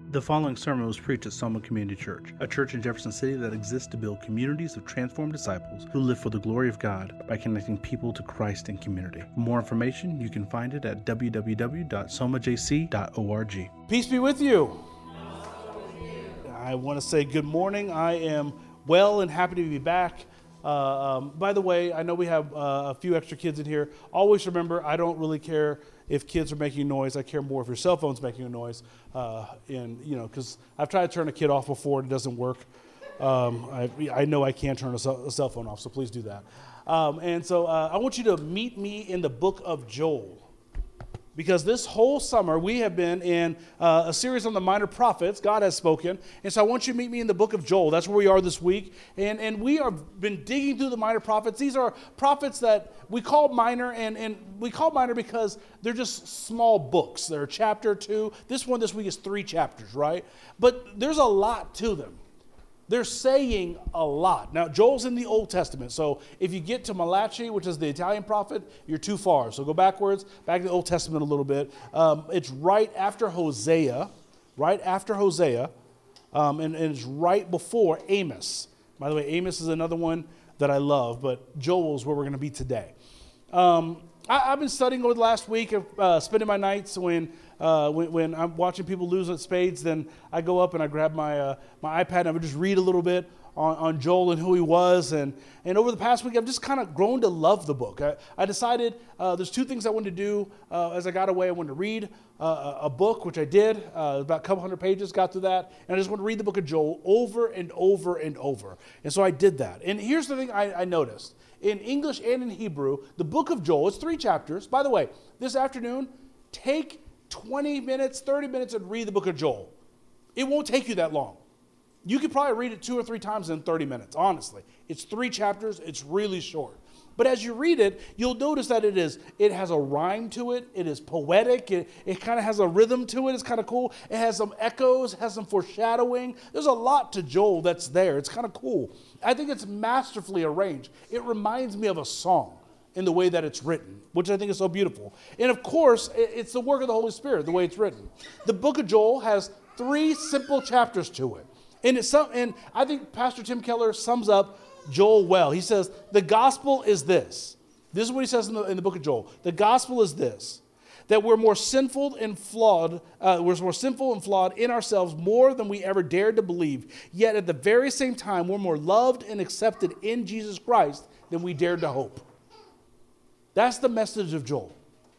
The following sermon was preached at Soma Community Church, a church in Jefferson City that exists to build communities of transformed disciples who live for the glory of God by connecting people to Christ in community. For more information, you can find it at www.somajc.org. Peace be with you. I want to say good morning. I am well and happy to be back. By the way, I know we have a few extra kids in here. Always remember, I don't really care if kids are making noise. I care more if your cell phone's making a noise. Because I've tried to turn a kid off before and it doesn't work. I know I can't turn a cell phone off, so please do that. I want you to meet me in the book of Joel. Because this whole summer, we have been in a series on the minor prophets. God has spoken. And so I want you to meet me in the book of Joel. That's where we are this week. And we have been digging through the minor prophets. These are prophets that we call minor, and we call minor because they're just small books. They're a chapter or two. This one this week is 3 chapters, right? But there's a lot to them. They're saying a lot. Now, Joel's in the Old Testament, so if you get to Malachi, which is the Italian prophet, you're too far. So go back to the Old Testament a little bit. It's right after Hosea, and it's right before Amos. By the way, Amos is another one that I love, but Joel's where we're going to be today. I've been studying over the last week, spending my nights when I'm watching people lose at spades. Then I go up and I grab my iPad and I would just read a little bit on Joel and who he was. And over the past week, I've just kind of grown to love the book. I decided there's 2 things I wanted to do as I got away. I wanted to read a book, which I did, about a couple hundred pages, got through that. And I just wanted to read the book of Joel over and over and over. And so I did that. And here's the thing I noticed. In English and in Hebrew, the book of Joel, it's 3 chapters. By the way, this afternoon, take 20 minutes, 30 minutes and read the book of Joel. It won't take you that long. You could probably read it 2 or 3 times in 30 minutes, honestly. It's 3 chapters. It's really short. But as you read it, you'll notice that it has a rhyme to it. It is poetic. It kind of has a rhythm to it. It's kind of cool. It has some echoes, has some foreshadowing. There's a lot to Joel that's there. It's kind of cool. I think it's masterfully arranged. It reminds me of a song in the way that it's written, which I think is so beautiful. And of course, it's the work of the Holy Spirit, the way it's written. The book of Joel has 3 simple chapters to it. And I think Pastor Tim Keller sums up Joel well. He says, the gospel is this. This is what he says in the book of Joel. The gospel is this, that we're more sinful and flawed in ourselves more than we ever dared to believe. Yet at the very same time, we're more loved and accepted in Jesus Christ than we dared to hope. That's the message of Joel.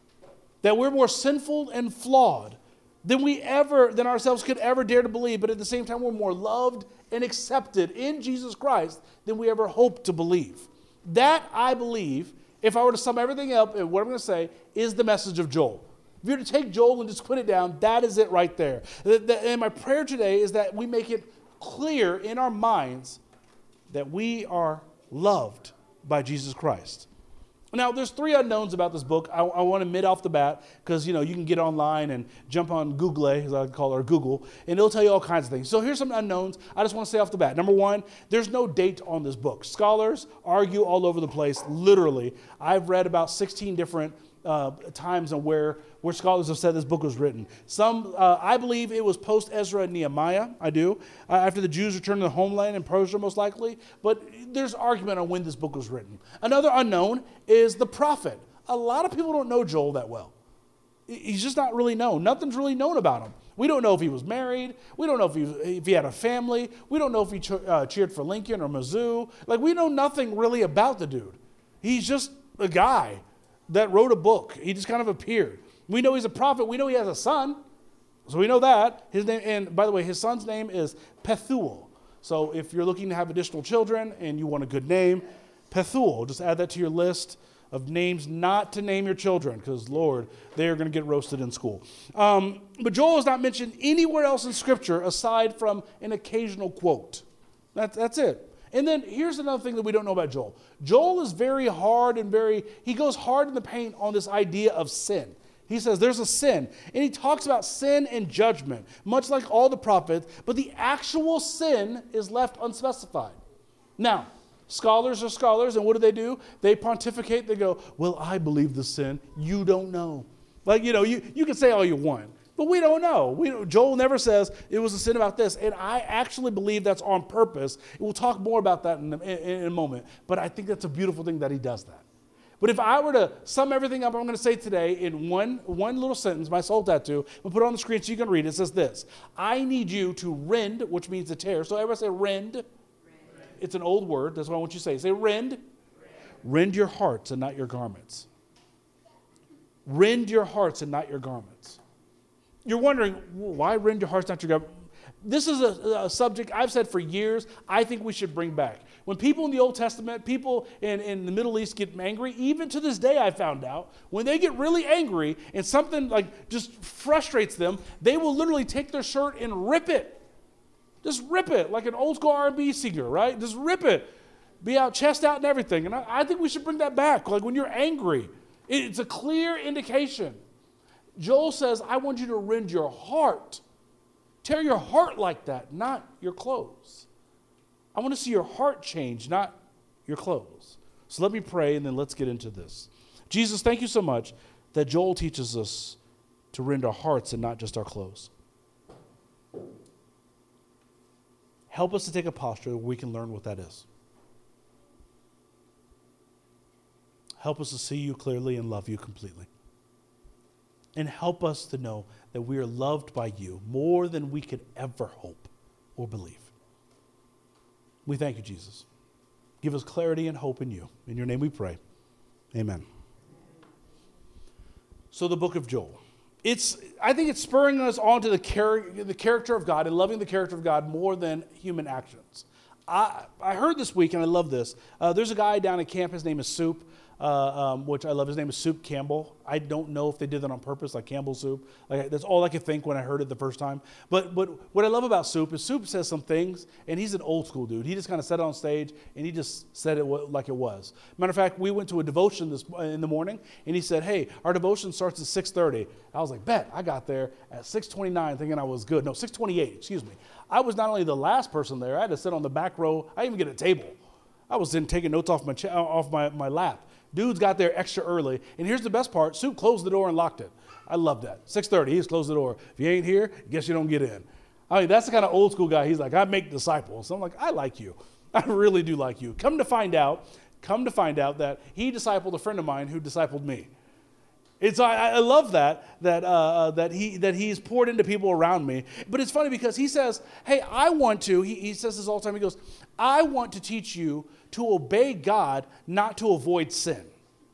That we're more sinful and flawed than ourselves could ever dare to believe, but at the same time, we're more loved and accepted in Jesus Christ than we ever hoped to believe. That, I believe, if I were to sum everything up, and what I'm going to say, is the message of Joel. If you were to take Joel and just put it down, that is it right there. And my prayer today is that we make it clear in our minds that we are loved by Jesus Christ. Now, there's 3 unknowns about this book. I want to admit off the bat, because you can get online and jump on Google, as I call it, or Google, and it'll tell you all kinds of things. So here's some unknowns. I just want to say off the bat. Number 1, there's no date on this book. Scholars argue all over the place, literally. I've read about 16 different times on where scholars have said this book was written. Some, I believe it was post-Ezra and Nehemiah, I do, after the Jews returned to the homeland in Persia most likely, but there's argument on when this book was written. Another unknown is the prophet. A lot of people don't know Joel that well. He's just not really known. Nothing's really known about him. We don't know if he was married. We don't know if he had a family. We don't know if he cheered for Lincoln or Mizzou. We know nothing really about the dude. He's just a guy that wrote a book. He just kind of appeared. We know he's a prophet. We know he has a son. So we know that. His name, and by the way, his son's name is Pethuel. So if you're looking to have additional children and you want a good name, Pethuel, just add that to your list of names not to name your children, because, Lord, they are going to get roasted in school. But Joel is not mentioned anywhere else in Scripture aside from an occasional quote. That's it. And then here's another thing that we don't know about Joel. Joel is very hard and he goes hard in the paint on this idea of sin. He says there's a sin, and he talks about sin and judgment, much like all the prophets, but the actual sin is left unspecified. Now, scholars are scholars, and what do? They pontificate, they go, well, I believe the sin, you don't know. You can say all you want. But we don't know. Joel never says it was a sin about this. And I actually believe that's on purpose. We'll talk more about that in a moment. But I think that's a beautiful thing that he does that. But if I were to sum everything up I'm going to say today in one little sentence, my soul tattoo, we'll put it on the screen so you can read it. It says this: I need you to rend, which means to tear. So everybody say rend. Rend. It's an old word. That's what I want you to say. Say rend. Rend your hearts and not your garments. Rend your hearts and not your garments. You're wondering, why rend your hearts, not your garments? This is a subject I've said for years I think we should bring back. When people in the Old Testament, people in the Middle East get angry, even to this day I found out, when they get really angry and something like just frustrates them, they will literally take their shirt and rip it. Just rip it like an old school R&B singer, right? Just rip it. Be out, chest out and everything. And I think we should bring that back. Like when you're angry, it's a clear indication. Joel says, I want you to rend your heart. Tear your heart like that, not your clothes. I want to see your heart change, not your clothes. So let me pray and then let's get into this. Jesus, thank you so much that Joel teaches us to rend our hearts and not just our clothes. Help us to take a posture where we can learn what that is. Help us to see you clearly and love you completely. And help us to know that we are loved by you more than we could ever hope or believe. We thank you, Jesus. Give us clarity and hope in you. In your name we pray. Amen. So the book of Joel. I think it's spurring us on to the character of God and loving the character of God more than human actions. I heard this week, and I love this. There's a guy down at camp. His name is Soup. Which I love. His name is Soup Campbell. I don't know if they did that on purpose, like Campbell soup. Like that's all I could think when I heard it the first time. But what I love about Soup is Soup says some things, and he's an old school dude. He just kind of said it on stage, and he just said it like it was. Matter of fact, we went to a devotion in the morning, and he said, "Hey, our devotion starts at 6:30." I was like, "Bet." I got there at 6:29, thinking I was good. No, 6:28. Excuse me. I was not only the last person there. I had to sit on the back row. I didn't even get a table. I was then taking notes off my lap. Dudes got there extra early. And here's the best part. Soup closed the door and locked it. I love that. 6:30, he just closed the door. If you ain't here, guess you don't get in. I mean, that's the kind of old school guy. He's like, I make disciples. So I'm like, I like you. I really do like you. Come to find out that he discipled a friend of mine who discipled me. I love that he's poured into people around me. But it's funny because he says, hey, he says this all the time. He goes, I want to teach you to obey God, not to avoid sin.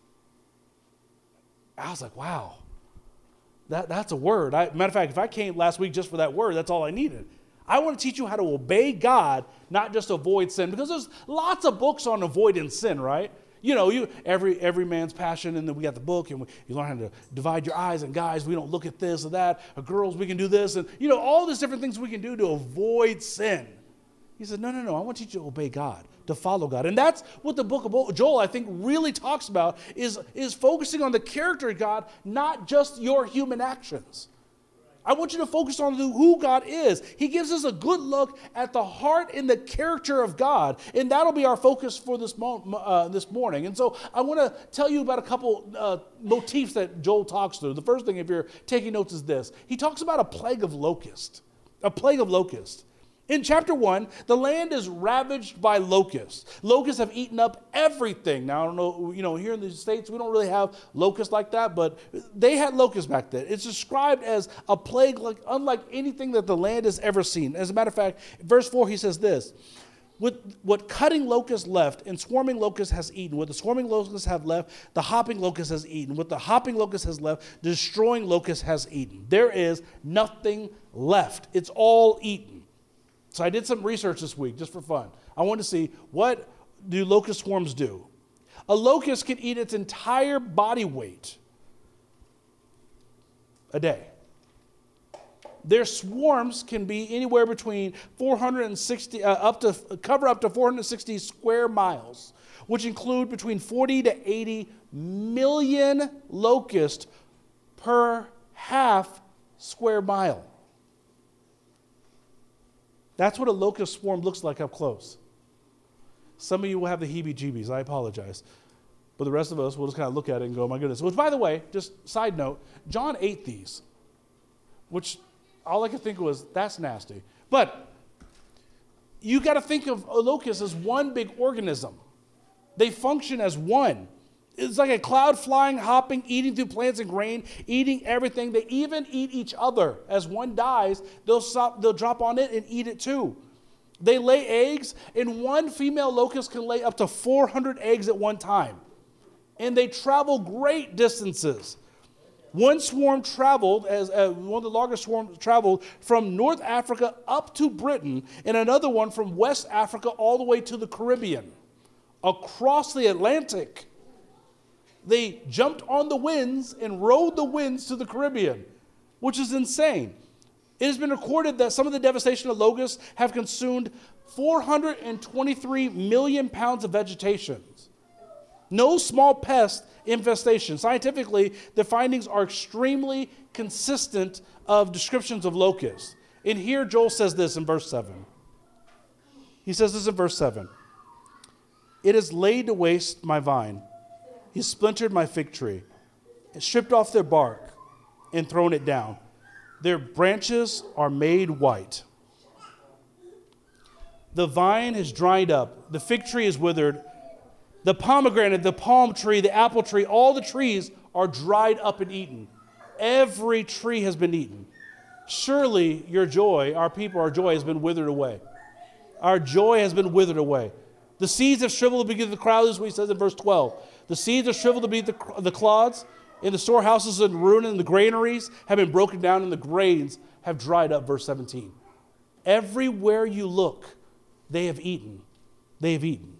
I was like, wow, that's a word. Matter of fact, if I came last week just for that word, that's all I needed. I want to teach you how to obey God, not just avoid sin. Because there's lots of books on avoiding sin, right? You know, every man's passion, and then we got the book, and you learn how to divide your eyes, and guys, we don't look at this or that, or girls, we can do this, and all these different things we can do to avoid sin. He said, no, I want you to obey God, to follow God. And that's what the book of Joel, I think, really talks about, is focusing on the character of God, not just your human actions. I want you to focus on who God is. He gives us a good look at the heart and the character of God, and that'll be our focus for this morning. And so I want to tell you about a couple motifs that Joel talks through. The first thing, if you're taking notes, is this. He talks about a plague of locusts. A plague of locusts. In chapter 1, the land is ravaged by locusts. Locusts have eaten up everything. Now, I don't know, here in the States, we don't really have locusts like that, but they had locusts back then. It's described as a plague unlike anything that the land has ever seen. As a matter of fact, verse 4, he says this, what cutting locusts left and swarming locusts has eaten. What the swarming locusts have left, the hopping locust has eaten. What the hopping locust has left, the destroying locust has eaten. There is nothing left. It's all eaten. So I did some research this week just for fun. I wanted to see, what do locust swarms do? A locust can eat its entire body weight a day. Their swarms can be anywhere between 460 cover up to 460 square miles, which include between 40 to 80 million locusts per half square mile. That's what a locust swarm looks like up close. Some of you will have the heebie-jeebies. I apologize. But the rest of us will just kind of look at it and go, my goodness. Which, by the way, just side note, John ate these. which all I could think was, that's nasty. But you got to think of a locust as one big organism. They function as one. It's like a cloud flying, hopping, eating through plants and grain, eating everything. They even eat each other. As one dies, they'll drop on it and eat it too. They lay eggs, and one female locust can lay up to 400 eggs at one time. And they travel great distances. One swarm traveled, one of the largest swarms traveled from North Africa up to Britain, and another one from West Africa all the way to the Caribbean, across the Atlantic. They jumped on the winds and rode the winds to the Caribbean, which is insane. It has been recorded that some of the devastation of locusts have consumed 423 million pounds of vegetation. No small pest infestation. Scientifically, the findings are extremely consistent of descriptions of locusts. And here Joel says this in verse 7. He says this in verse 7. It has laid to waste my vine. He splintered my fig tree, and stripped off their bark, and thrown it down. Their branches are made white. The vine has dried up. The fig tree is withered. The pomegranate, the palm tree, the apple tree, all the trees are dried up and eaten. Every tree has been eaten. Surely your joy, our people, our joy has been withered away. Our joy has been withered away. The seeds have shriveled to begin the crowd, is what he says in verse 12. The seeds have shriveled to be the clods, and the storehouses and ruin, and the granaries have been broken down, and the grains have dried up, verse 17. Everywhere you look, they have eaten. They have eaten.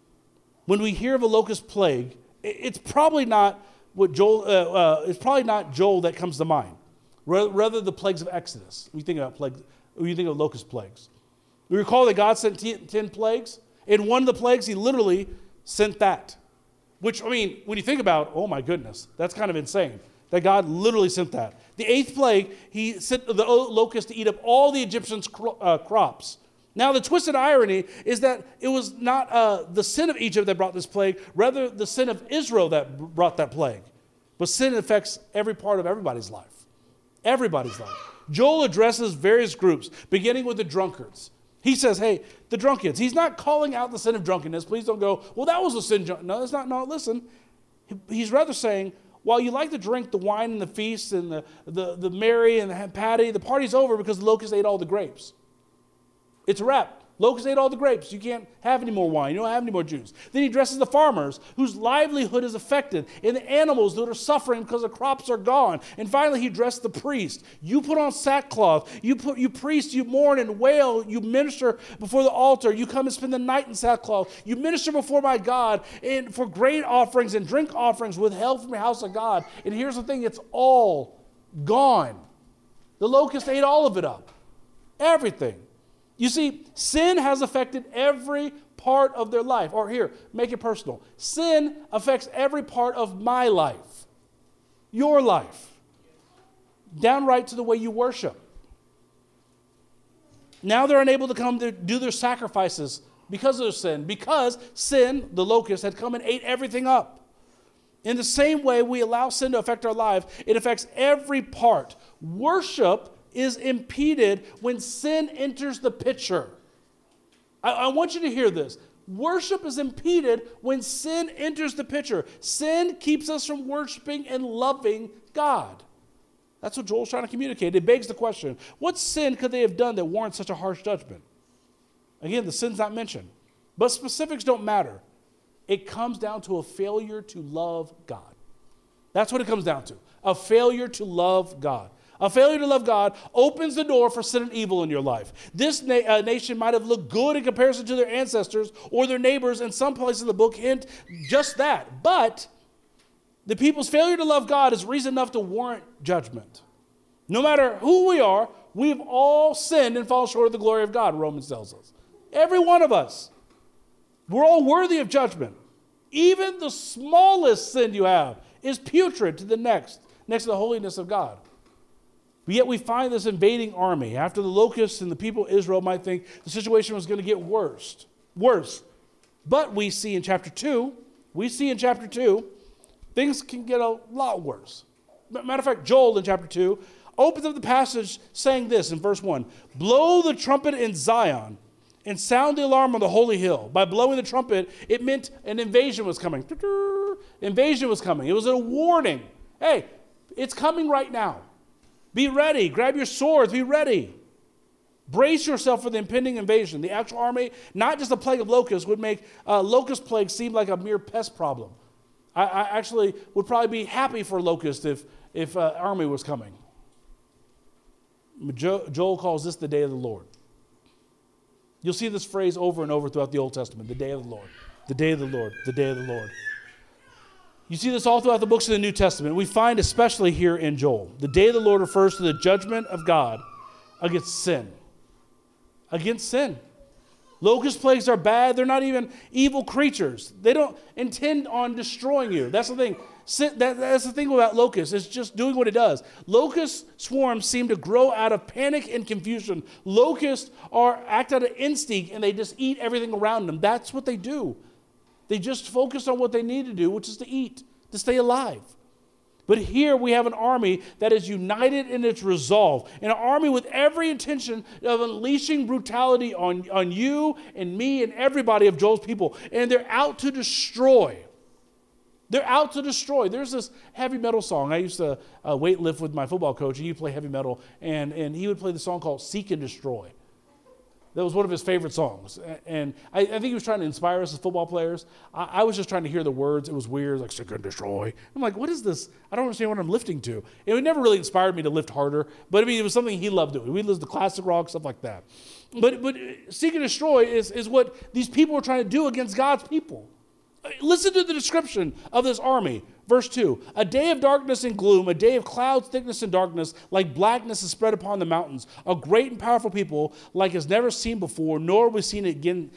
When we hear of a locust plague, it's probably not what Joel. It's probably not Joel that comes to mind. Rather, the plagues of Exodus. When you think about plagues, when you think of locust plagues, we recall that God sent 10 plagues. In one of the plagues, He literally sent that. Which, I mean, when you think about, oh my goodness, that's kind of insane that God literally sent that. The 8th plague, He sent the locust to eat up all the Egyptians' crops. Now, the twisted irony is that it was not the sin of Egypt that brought this plague, rather the sin of Israel that brought that plague. But sin affects every part of everybody's life. Everybody's life. Joel addresses various groups, beginning with the drunkards. He says, hey, the drunkards. He's not calling out the sin of drunkenness. Please don't go, well, that was a sin. No, that's not. No, listen. He's rather saying, while you like to drink the wine and the feast and the merry and the patty, the party's over because the locusts ate all the grapes. It's a wrap. Locusts ate all the grapes. You can't have any more wine. You don't have any more juice. Then he addresses the farmers whose livelihood is affected and the animals that are suffering because the crops are gone. And finally, he addressed the priest. You put on sackcloth. You priest, you mourn and wail. You minister before the altar. You come and spend the night in sackcloth. You minister before my God and for grain offerings and drink offerings withheld from the house of God. And here's the thing. It's all gone. The locust ate all of it up. Everything. You see, sin has affected every part of their life. Or here, make it personal. Sin affects every part of my life, your life, downright to the way you worship. Now they're unable to come to do their sacrifices because of their sin. Because sin, the locust, had come and ate everything up. In the same way we allow sin to affect our life, it affects every part. Worship is impeded when sin enters the picture. I want you to hear this. Worship is impeded when sin enters the picture. Sin keeps us from worshiping and loving God. That's what Joel's trying to communicate. It begs the question, what sin could they have done that warrants such a harsh judgment? Again, the sin's not mentioned. But specifics don't matter. It comes down to a failure to love God. That's what it comes down to. A failure to love God. A failure to love God opens the door for sin and evil in your life. This nation might have looked good in comparison to their ancestors or their neighbors, and some places in the book hint just that. But the people's failure to love God is reason enough to warrant judgment. No matter who we are, we've all sinned and fallen short of the glory of God, Romans tells us. Every one of us. We're all worthy of judgment. Even the smallest sin you have is putrid to the next to the holiness of God. But yet we find this invading army. After the locusts and the people of Israel might think the situation was going to get worse. But we see in chapter 2, things can get a lot worse. Matter of fact, Joel in chapter 2 opens up the passage saying this in verse 1. Blow the trumpet in Zion and sound the alarm on the holy hill. By blowing the trumpet, it meant an invasion was coming. Invasion was coming. It was a warning. Hey, it's coming right now. Be ready. Grab your swords. Be ready. Brace yourself for the impending invasion. The actual army, not just a plague of locusts, would make locust plague seem like a mere pest problem. I actually would probably be happy for locusts if army was coming. Joel calls this the day of the Lord. You'll see this phrase over and over throughout the Old Testament, the day of the Lord, the day of the Lord, the day of the Lord. You see this all throughout the books of the New Testament. We find especially here in Joel. The day of the Lord refers to the judgment of God against sin. Against sin. Locust plagues are bad. They're not even evil creatures. They don't intend on destroying you. That's the thing. That's the thing about locusts. It's just doing what it does. Locust swarms seem to grow out of panic and confusion. Locusts act out of instinct, and they just eat everything around them. That's what they do. They just focus on what they need to do, which is to eat, to stay alive. But here we have an army that is united in its resolve, an army with every intention of unleashing brutality on you and me and everybody of Joel's people. And they're out to destroy. They're out to destroy. There's this heavy metal song. I used to weight lift with my football coach, and he'd play heavy metal, and he would play the song called Seek and Destroy. That was one of his favorite songs. And I think he was trying to inspire us as football players. I was just trying to hear the words. It was weird, like Seek and Destroy. I'm like, what is this? I don't understand what I'm lifting to. It never really inspired me to lift harder. But I mean, it was something he loved doing. We listened to classic rock, stuff like that. But Seek and Destroy is what these people were trying to do against God's people. Listen to the description of this army. Verse 2, a day of darkness and gloom, a day of clouds, thickness, and darkness, like blackness is spread upon the mountains. A great and powerful people like is never seen before, nor we seen it again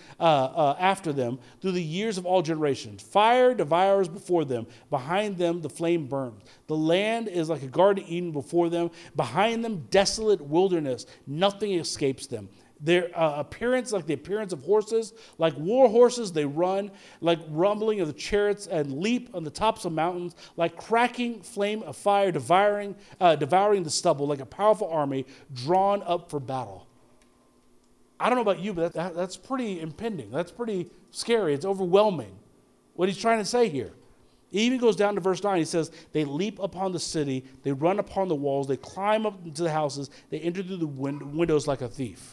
after them through the years of all generations. Fire devours before them. Behind them, the flame burns. The land is like a garden of Eden before them. Behind them, desolate wilderness. Nothing escapes them. Their appearance like the appearance of horses, like war horses they run, like rumbling of the chariots and leap on the tops of mountains, like cracking flame of fire devouring the stubble, like a powerful army drawn up for battle. I don't know about you, but that's pretty impending. That's pretty scary. It's overwhelming what he's trying to say here. He even goes down to verse 9. He says, they leap upon the city, they run upon the walls, they climb up into the houses, they enter through the windows like a thief.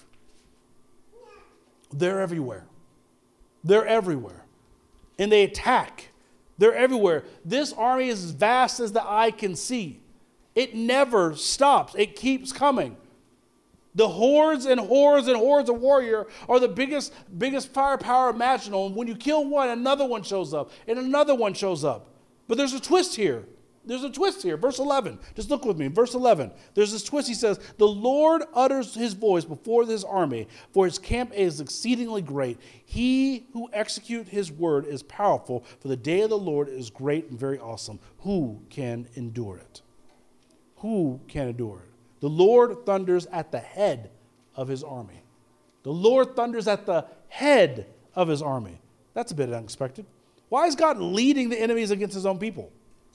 They're everywhere. They're everywhere. And they attack. They're everywhere. This army is as vast as the eye can see. It never stops. It keeps coming. The hordes and hordes and hordes of warrior are the biggest firepower imaginable. And when you kill one, another one shows up. And another one shows up. But there's a twist here. There's a twist here. Verse 11. Just look with me. Verse 11. There's this twist. He says, the Lord utters his voice before this army, for his camp is exceedingly great. He who executes his word is powerful, for the day of the Lord is great and very awesome. Who can endure it? Who can endure it? The Lord thunders at the head of his army. The Lord thunders at the head of his army. That's a bit unexpected. Why is God leading the enemies against his own people?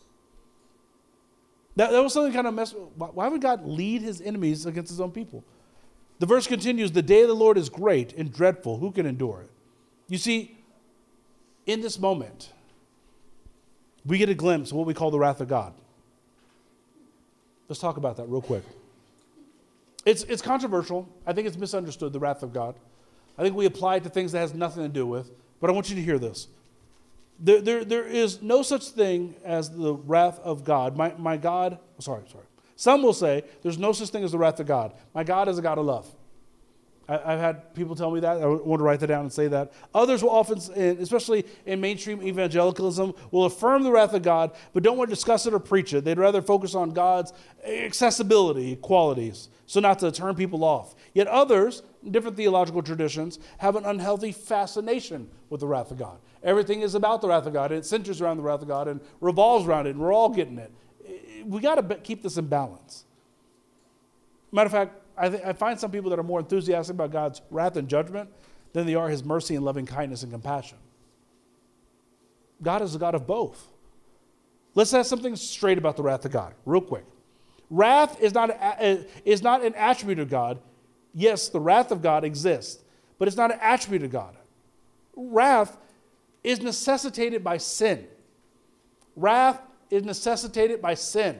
That was something kind of messed. Why would God lead his enemies against his own people? The verse continues, the day of the Lord is great and dreadful. Who can endure it? You see, in this moment, we get a glimpse of what we call the wrath of God. Let's talk about that real quick. It's controversial. I think it's misunderstood, the wrath of God. I think we apply it to things that has nothing to do with, but I want you to hear this. There is no such thing as the wrath of God. My God, sorry. Some will say there's no such thing as the wrath of God. My God is a God of love. I've had people tell me that. I want to write that down and say that. Others will often, especially in mainstream evangelicalism, will affirm the wrath of God, but don't want to discuss it or preach it. They'd rather focus on God's accessibility qualities, so not to turn people off. Yet others, different theological traditions, have an unhealthy fascination with the wrath of God. Everything is about the wrath of God. It centers around the wrath of God and revolves around it, and we're all getting it. We got to keep this in balance. Matter of fact, I find some people that are more enthusiastic about God's wrath and judgment than they are his mercy and loving kindness and compassion. God is a God of both. Let's have something straight about the wrath of God, real quick. Wrath is not an attribute of God. Yes, the wrath of God exists, but it's not an attribute of God. Wrath is necessitated by sin. Wrath is necessitated by sin.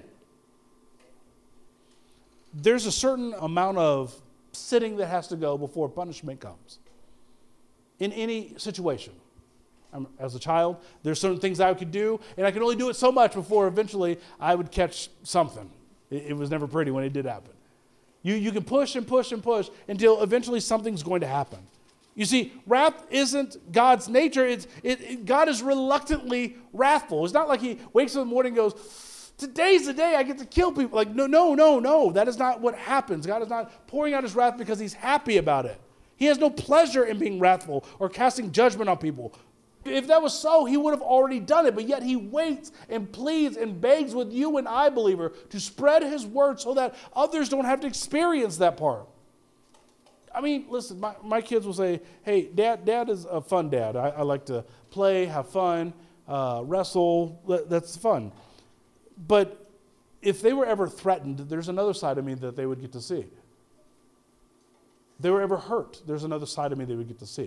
There's a certain amount of sitting that has to go before punishment comes. In any situation. As a child, there's certain things I could do, and I could only do it so much before eventually I would catch something. It was never pretty when it did happen. You can push and push and push until eventually something's going to happen. You see, wrath isn't God's nature. God is reluctantly wrathful. It's not like he wakes up in the morning and goes, today's the day I get to kill people. Like, no. That is not what happens. God is not pouring out his wrath because he's happy about it. He has no pleasure in being wrathful or casting judgment on people. If that was so, he would have already done it. But yet he waits and pleads and begs with you and I, believer, to spread his word so that others don't have to experience that part. I mean, listen, my kids will say, hey, dad is a fun dad. I like to play, have fun, wrestle. That's fun. But if they were ever threatened, there's another side of me that they would get to see. If they were ever hurt, there's another side of me they would get to see.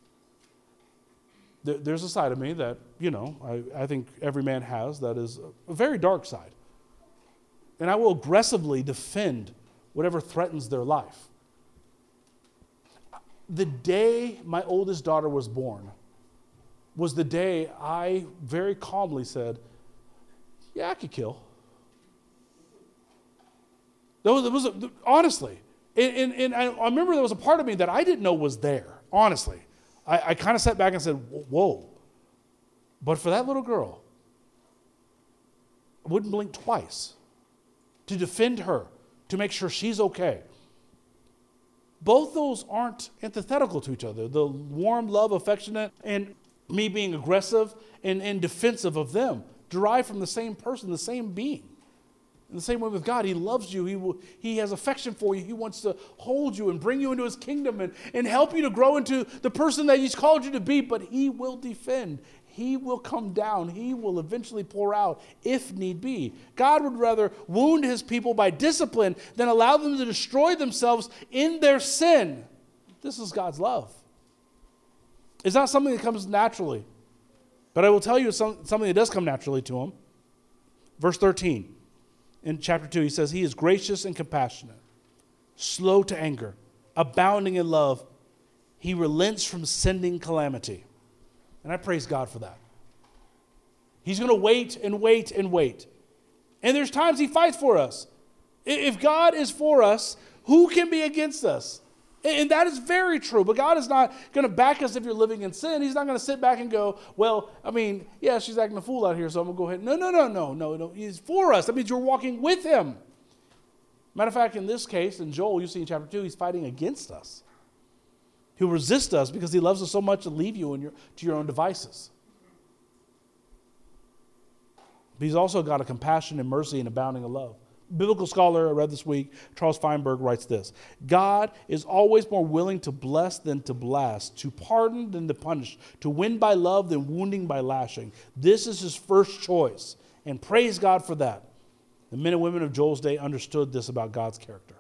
There's a side of me that, I think every man has that is a very dark side. And I will aggressively defend whatever threatens their life. The day my oldest daughter was born was the day I very calmly said, yeah, I could kill. Honestly. And I remember there was a part of me that I didn't know was there, honestly. I kind of sat back and said, whoa. But for that little girl, I wouldn't blink twice to defend her, to make sure she's okay. Both those aren't antithetical to each other. The warm, love, affectionate, and me being aggressive and defensive of them derive from the same person, the same being. In the same way with God, he loves you. He has affection for you. He wants to hold you and bring you into his kingdom and help you to grow into the person that he's called you to be. But he will defend. He will come down. He will eventually pour out if need be. God would rather wound his people by discipline than allow them to destroy themselves in their sin. This is God's love. It's not something that comes naturally. But I will tell you something that does come naturally to him. Verse 13. In chapter 2, he says, he is gracious and compassionate, slow to anger, abounding in love. He relents from sending calamity. And I praise God for that. He's going to wait and wait and wait. And there's times he fights for us. If God is for us, who can be against us? And that is very true. But God is not going to back us if you're living in sin. He's not going to sit back and go, well, yeah, she's acting a fool out here, so I'm going to go ahead. No. He's for us. That means you're walking with him. Matter of fact, in this case, in Joel, you see in chapter 2, he's fighting against us. He'll resist us because he loves us so much to leave you to your own devices. But he's also got a compassion and mercy and abounding in love. Biblical scholar I read this week, Charles Feinberg, writes this: God is always more willing to bless than to blast, to pardon than to punish, to win by love than wounding by lashing. This is his first choice, and praise God for that. The men and women of Joel's day understood this about God's character.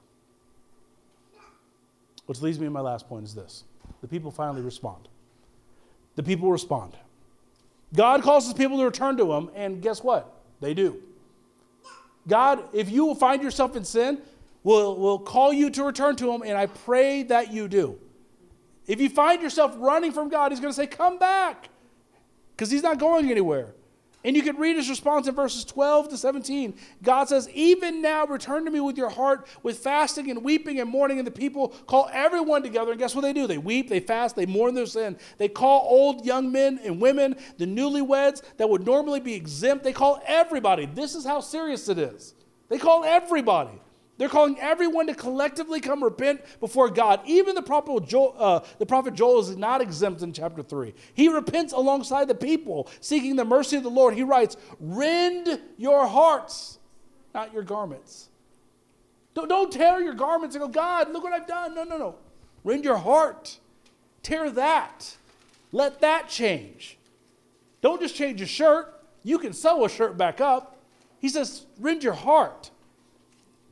Which leads me to my last point is this. The people finally respond. The people respond. God calls his people to return to him, and guess what? They do. God, if you will find yourself in sin, will call you to return to him, and I pray that you do. If you find yourself running from God, he's going to say, come back, because he's not going anywhere. And you can read his response in verses 12 to 17. God says, even now return to me with your heart, with fasting and weeping and mourning. And the people call everyone together. And guess what they do? They weep, they fast, they mourn their sin. They call old young men and women, the newlyweds that would normally be exempt. They call everybody. This is how serious it is. They call everybody. They're calling everyone to collectively come repent before God. Even the prophet Joel is not exempt in chapter 3. He repents alongside the people, seeking the mercy of the Lord. He writes, rend your hearts, not your garments. Don't tear your garments and go, God, look what I've done. No. Rend your heart. Tear that. Let that change. Don't just change your shirt. You can sew a shirt back up. He says, rend your heart.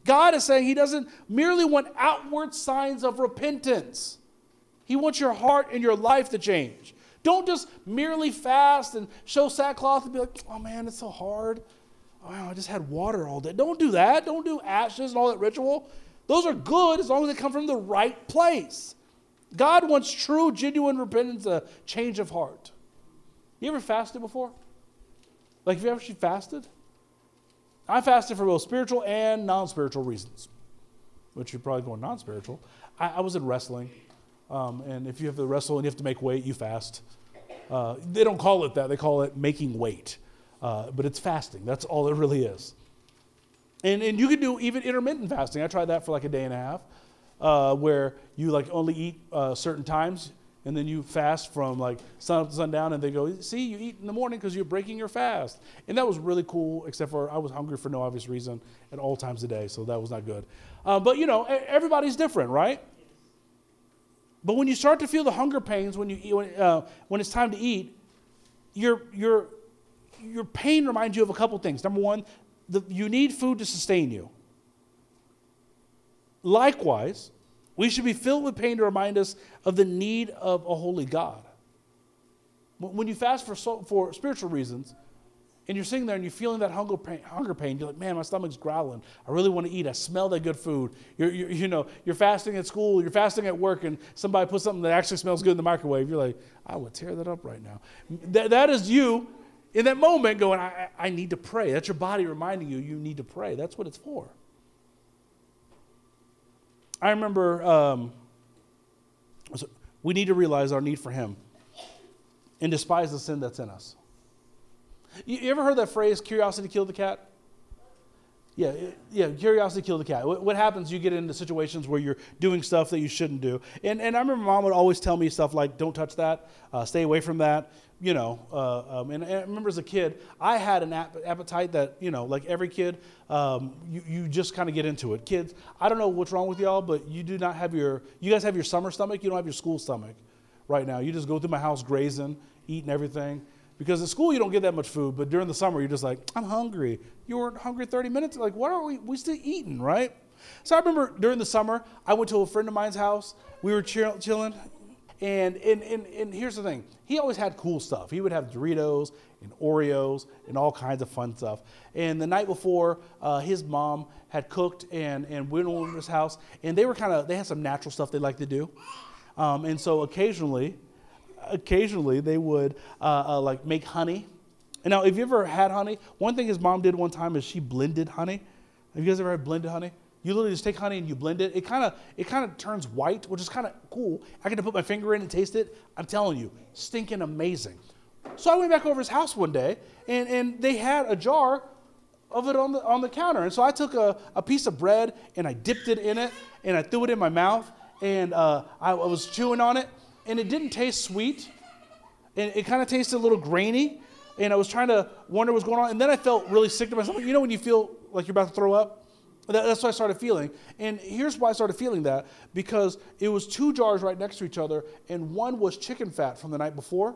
God is saying he doesn't merely want outward signs of repentance. He wants your heart and your life to change. Don't just merely fast and show sackcloth and be like, oh man, it's so hard. Oh, I just had water all day. Don't do that. Don't do ashes and all that ritual. Those are good as long as they come from the right place. God wants true, genuine repentance, a change of heart. You ever fasted before? Like, have you actually fasted? I fasted for both spiritual and non-spiritual reasons. Which you're probably going non-spiritual. I was in wrestling. And if you have to wrestle and you have to make weight, you fast. They don't call it that. They call it making weight. But it's fasting. That's all it really is. And you can do even intermittent fasting. I tried that for like a day and a half, where you like only eat certain times, and then you fast from like sun up to sundown, and they go, see, you eat in the morning because you're breaking your fast. And that was really cool, except for I was hungry for no obvious reason at all times of the day, so that was not good. But you know, everybody's different, right? But when you start to feel the hunger pains when it's time to eat, your pain reminds you of a couple things. Number one, you need food to sustain you. Likewise, we should be filled with pain to remind us of the need of a holy God. When you fast for spiritual reasons, and you're sitting there and you're feeling that hunger pain, you're like, man, my stomach's growling. I really want to eat. I smell that good food. You're fasting at school, you're fasting at work, and somebody puts something that actually smells good in the microwave. You're like, I would tear that up right now. That is you in that moment going, I need to pray. That's your body reminding you need to pray. That's what it's for. I remember we need to realize our need for him and despise the sin that's in us. You ever heard that phrase, curiosity killed the cat? Yeah, curiosity killed the cat. What happens, you get into situations where you're doing stuff that you shouldn't do. And I remember Mom would always tell me stuff like, don't touch that, stay away from that, and I remember as a kid, I had an appetite that, like every kid, you just kind of get into it. Kids, I don't know what's wrong with y'all, but you guys have your summer stomach, you don't have your school stomach right now. You just go through my house grazing, eating everything. Because at school, you don't get that much food, but during the summer, you're just like, I'm hungry. You weren't hungry 30 minutes? Like, what are we still eating, right? So I remember during the summer, I went to a friend of mine's house. We were chilling. And here's the thing. He always had cool stuff. He would have Doritos and Oreos and all kinds of fun stuff. And the night before, his mom had cooked and went over to his house. And they had some natural stuff they like to do. And so occasionally they would like make honey. And now, if you ever had honey, one thing his mom did one time is she blended honey. Have you guys ever had blended honey? You literally just take honey and you blend it. It kind of turns white, which is kind of cool. I get to put my finger in and taste it. I'm telling you, stinking amazing. So I went back over his house one day, and they had a jar of it on the counter. And so I took a piece of bread and I dipped it in it and I threw it in my mouth, and I was chewing on it. And it didn't taste sweet, and it kind of tasted a little grainy, and I was trying to wonder what's going on, and then I felt really sick to myself. You know when you feel like you're about to throw up? That's what I started feeling, and here's why I started feeling that, because it was 2 jars right next to each other, and one was chicken fat from the night before,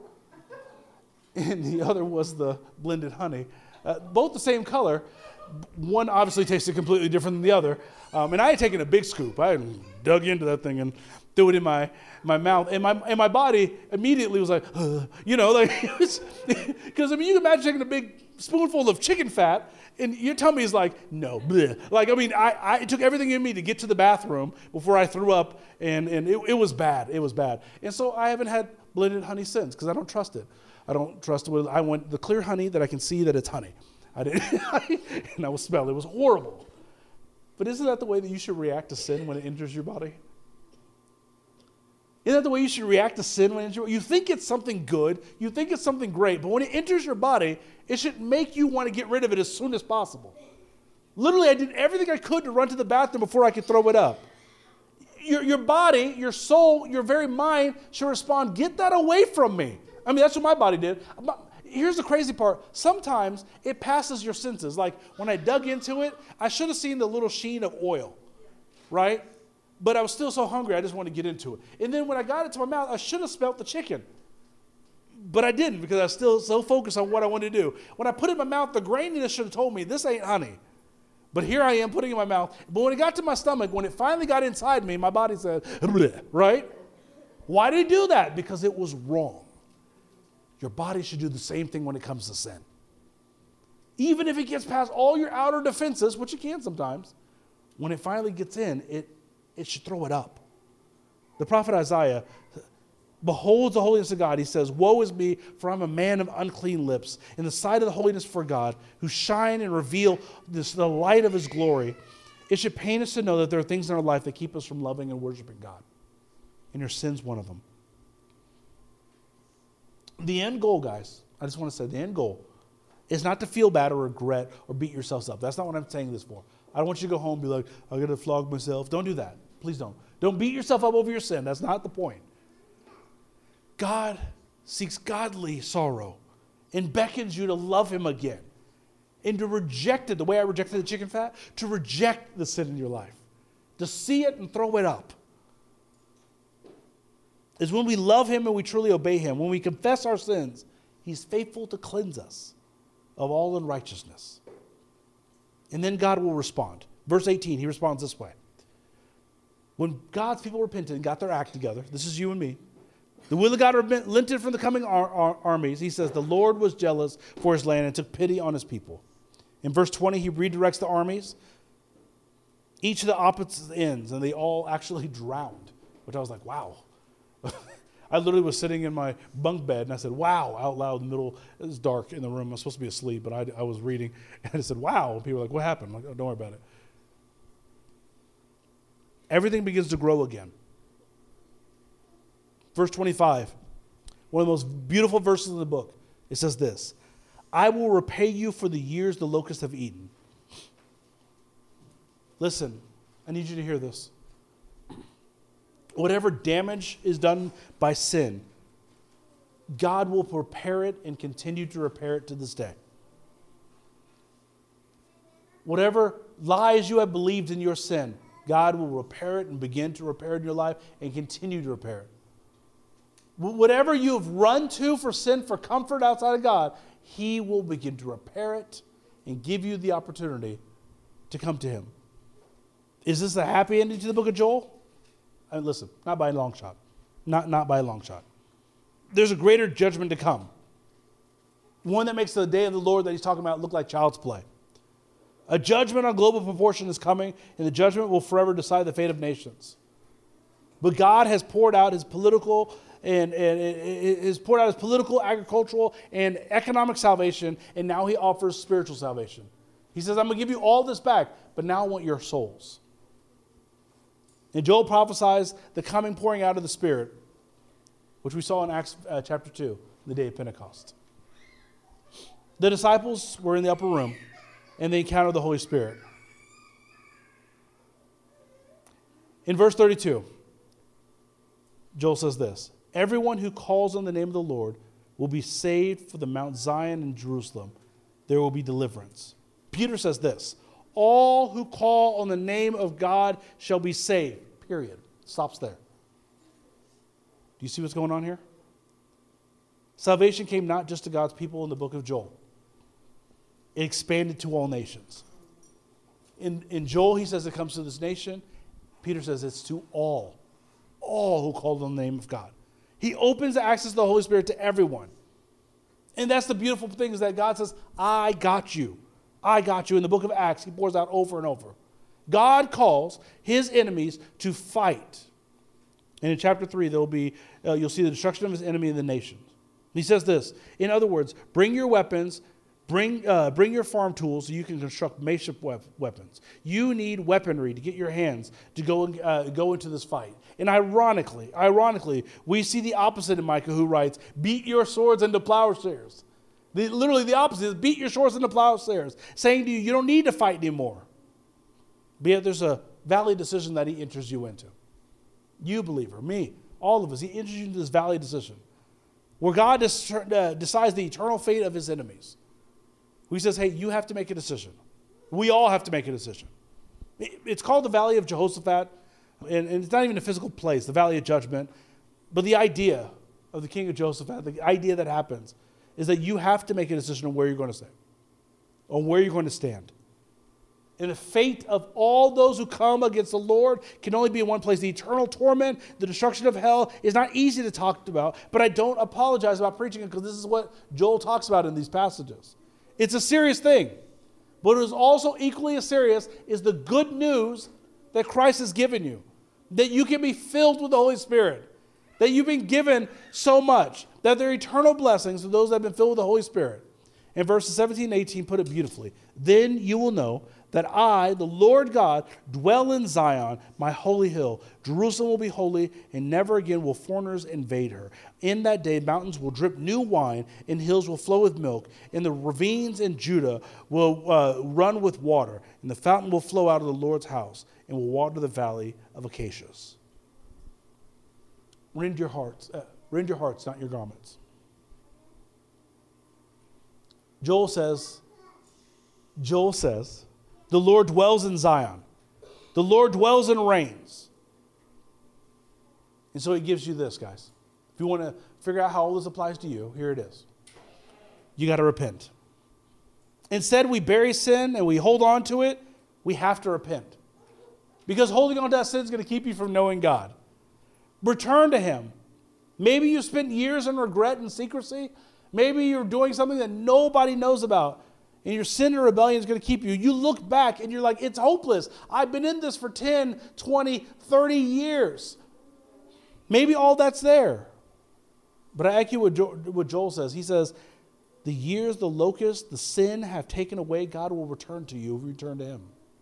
and the other was the blended honey. Both the same color. One obviously tasted completely different than the other, and I had taken a big scoop. I had dug into that thing and threw it in my mouth, and my body immediately was like, because you can imagine taking a big spoonful of chicken fat, and your tummy is like, no, bleh. I took everything in me to get to the bathroom before I threw up, and it was bad. It was bad, and so I haven't had blended honey since because I don't trust it. I don't trust it. I want the clear honey that I can see that it's honey. I didn't, and I was smelling. It was horrible. But isn't that the way that you should react to sin when it enters your body? Isn't that the way you should react to sin when it enters your body? You think it's something good, you think it's something great, but when it enters your body, it should make you want to get rid of it as soon as possible. Literally, I did everything I could to run to the bathroom before I could throw it up. Your body, your soul, your very mind should respond, get that away from me. That's what my body did. Here's the crazy part. Sometimes it passes your senses. Like when I dug into it, I should have seen the little sheen of oil, right? But I was still so hungry, I just wanted to get into it. And then when I got it to my mouth, I should have smelt the chicken. But I didn't because I was still so focused on what I wanted to do. When I put it in my mouth, the graininess should have told me, this ain't honey. But here I am putting it in my mouth. But when it got to my stomach, when it finally got inside me, my body said, bleh, right? Why did it do that? Because it was wrong. Your body should do the same thing when it comes to sin. Even if it gets past all your outer defenses, which it can sometimes, when it finally gets in, it should throw it up. The prophet Isaiah beholds the holiness of God. He says, woe is me, for I'm a man of unclean lips, in the sight of the holiness for God, who shine and reveal the light of his glory. It should pain us to know that there are things in our life that keep us from loving and worshiping God. And your sin's one of them. The end goal, guys, I just want to say, the end goal is not to feel bad or regret or beat yourselves up. That's not what I'm saying this for. I don't want you to go home and be like, I got to flog myself. Don't do that. Please don't. Don't beat yourself up over your sin. That's not the point. God seeks godly sorrow and beckons you to love him again and to reject it the way I rejected the chicken fat, to reject the sin in your life, to see it and throw it up. Is when we love him and we truly obey him. When we confess our sins, he's faithful to cleanse us of all unrighteousness. And then God will respond. Verse 18, he responds this way. When God's people repented and got their act together, this is you and me, the will of God relented from the coming armies. He says, the Lord was jealous for his land and took pity on his people. In verse 20, he redirects the armies, each of the opposite ends, and they all actually drowned, which I was like, wow. I literally was sitting in my bunk bed, and I said, wow, out loud in the middle. It was dark in the room. I was supposed to be asleep, but I was reading, and I said, wow. And people were like, what happened? I'm like, oh, don't worry about it. Everything begins to grow again. Verse 25, one of the most beautiful verses in the book. It says this, I will repay you for the years the locusts have eaten. Listen, I need you to hear this. Whatever damage is done by sin, God will repair it and continue to repair it to this day. Whatever lies you have believed in your sin, God will repair it and begin to repair it in your life and continue to repair it. Whatever you have run to for sin, for comfort outside of God, he will begin to repair it and give you the opportunity to come to him. Is this a happy ending to the book of Joel? Listen, not by a long shot. Not by a long shot. There's a greater judgment to come. One that makes the day of the Lord that he's talking about look like child's play. A judgment on global proportion is coming, and the judgment will forever decide the fate of nations. But God has poured out his political agricultural, and economic salvation, and now he offers spiritual salvation. He says, I'm going to give you all this back, but now I want your souls. And Joel prophesies the coming pouring out of the Spirit, which we saw in Acts chapter 2, the day of Pentecost. The disciples were in the upper room, and they encountered the Holy Spirit. In verse 32, Joel says this, everyone who calls on the name of the Lord will be saved. For the Mount Zion and Jerusalem there will be deliverance. Peter says this, all who call on the name of God shall be saved. Period. Stops there. Do you see what's going on here? Salvation came not just to God's people in the book of Joel. It expanded to all nations. In Joel, he says it comes to this nation. Peter says it's to all who call on the name of God. He opens the access to the Holy Spirit to everyone. And that's the beautiful thing, is that God says, I got you. I got you. In the book of Acts, he pours out over and over. God calls his enemies to fight. And in chapter 3, there'll be, you'll see the destruction of his enemy in the nations. He says this, in other words, bring your weapons, bring your farm tools so you can construct makeshift weapons. You need weaponry to get your hands to go into this fight. And ironically, we see the opposite in Micah, who writes, beat your swords into plowshares. Literally the opposite is beat your swords into plowshares, saying to you, you don't need to fight anymore. But yet there's a valley decision that he enters you into. You believer, me, all of us, he enters you into this valley decision where God decides the eternal fate of his enemies. He says, hey, you have to make a decision. We all have to make a decision. It's called the Valley of Jehoshaphat, and it's not even a physical place, the Valley of Judgment. But the idea of the king of Jehoshaphat, the idea that happens, is that you have to make a decision on where you're going to stay, on where you're going to stand. And the fate of all those who come against the Lord can only be in one place. The eternal torment, the destruction of hell is not easy to talk about, but I don't apologize about preaching it because this is what Joel talks about in these passages. It's a serious thing, but it is also equally as serious is the good news that Christ has given you, that you can be filled with the Holy Spirit, that you've been given so much, that there are eternal blessings to those that have been filled with the Holy Spirit. And verses 17 and 18 put it beautifully. Then you will know that I, the Lord God, dwell in Zion, my holy hill. Jerusalem will be holy, and never again will foreigners invade her. In that day, mountains will drip new wine, and hills will flow with milk, and the ravines in Judah will run with water, and the fountain will flow out of the Lord's house, and will water the valley of acacias. Rend your hearts, not your garments. Joel says, the Lord dwells in Zion. The Lord dwells and reigns. And so he gives you this, guys. If you want to figure out how all this applies to you, here it is. You got to repent. Instead, we bury sin and we hold on to it. We have to repent. Because holding on to that sin is going to keep you from knowing God. Return to him. Maybe you spent years in regret and secrecy. Maybe you're doing something that nobody knows about, and your sin and rebellion is going to keep you. You look back and you're like, it's hopeless. I've been in this for 10, 20, 30 years. Maybe all that's there. But I echo what Joel says. He says, the years, the locust, the sin have taken away, God will return to you if you return to him.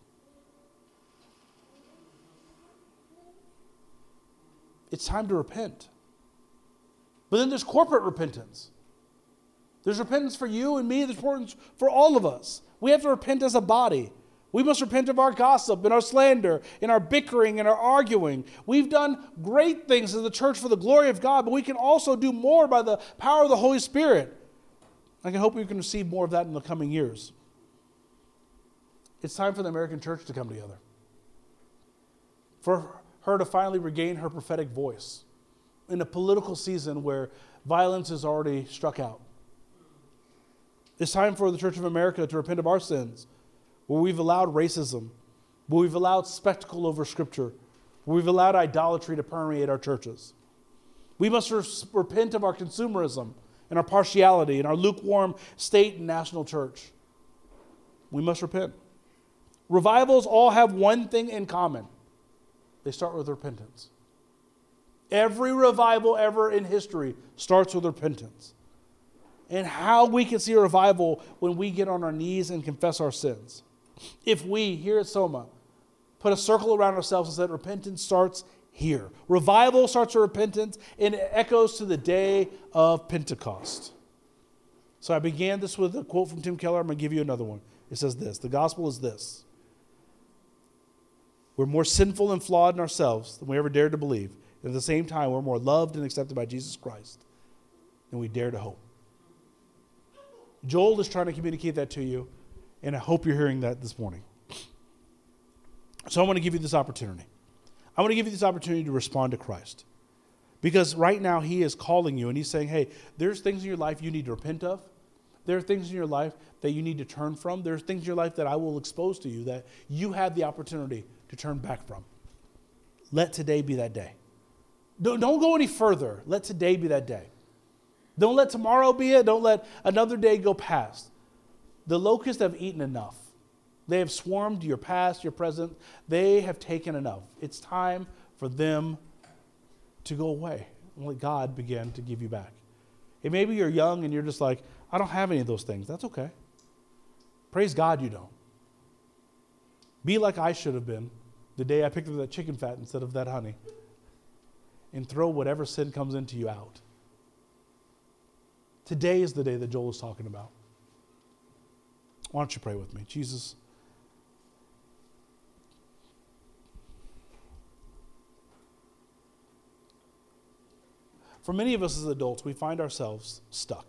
It's time to repent. But then there's corporate repentance. There's repentance for you and me. There's repentance for all of us. We have to repent as a body. We must repent of our gossip and our slander and our bickering and our arguing. We've done great things as the church for the glory of God, but we can also do more by the power of the Holy Spirit. I can hope we can receive more of that in the coming years. It's time for the American church to come together. For her to finally regain her prophetic voice in a political season where violence has already struck out. It's time for the Church of America to repent of our sins, where we've allowed racism, where we've allowed spectacle over Scripture, where we've allowed idolatry to permeate our churches. We must repent of our consumerism and our partiality and our lukewarm state and national church. We must repent. Revivals all have one thing in common. They start with repentance. Every revival ever in history starts with repentance. And how we can see a revival when we get on our knees and confess our sins. If we, here at Soma, put a circle around ourselves and said repentance starts here. Revival starts with repentance, and it echoes to the day of Pentecost. So I began this with a quote from Tim Keller. I'm going to give you another one. It says this: the gospel is this. We're more sinful and flawed in ourselves than we ever dared to believe. And at the same time, we're more loved and accepted by Jesus Christ than we dare to hope. Joel is trying to communicate that to you, and I hope you're hearing that this morning. So I want to give you this opportunity. I want to give you this opportunity to respond to Christ. Because right now he is calling you, and he's saying, hey, there's things in your life you need to repent of. There are things in your life that you need to turn from. There's things in your life that I will expose to you that you have the opportunity to turn back from. Let today be that day. Don't go any further. Let today be that day. Don't let tomorrow be it. Don't let another day go past. The locusts have eaten enough. They have swarmed your past, your present. They have taken enough. It's time for them to go away and let God begin to give you back. And maybe you're young and you're just like, I don't have any of those things. That's okay. Praise God you don't. Be like I should have been the day I picked up that chicken fat instead of that honey. And throw whatever sin comes into you out. Today is the day that Joel is talking about. Why don't you pray with me? Jesus, for many of us as adults, we find ourselves stuck,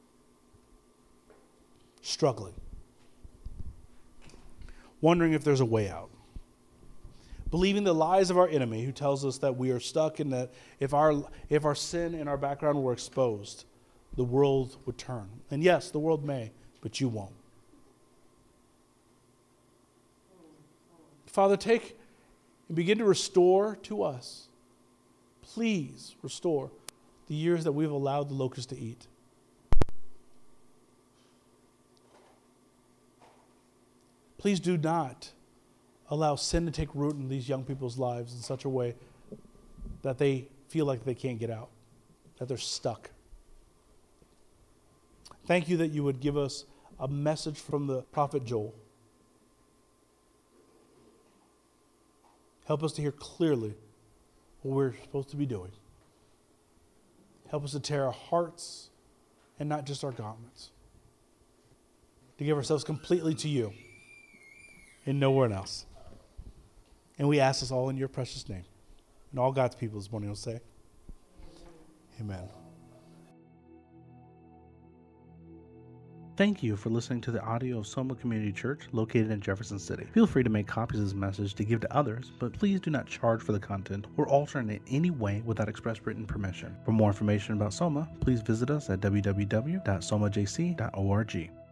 struggling, wondering if there's a way out, believing the lies of our enemy who tells us that we are stuck and that if our sin and our background were exposed, the world would turn. And yes, the world may, but you won't. Father, take and begin to restore to us. Please restore the years that we've allowed the locust to eat. Please do not allow sin to take root in these young people's lives in such a way that they feel like they can't get out, that they're stuck. Thank you that you would give us a message from the prophet Joel. Help us to hear clearly what we're supposed to be doing. Help us to tear our hearts and not just our garments. To give ourselves completely to you and nowhere else. And we ask this all in your precious name. And all God's people this morning will say, amen. Thank you for listening to the audio of Soma Community Church located in Jefferson City. Feel free to make copies of this message to give to others, but please do not charge for the content or alter it in any way without express written permission. For more information about Soma, please visit us at www.somajc.org.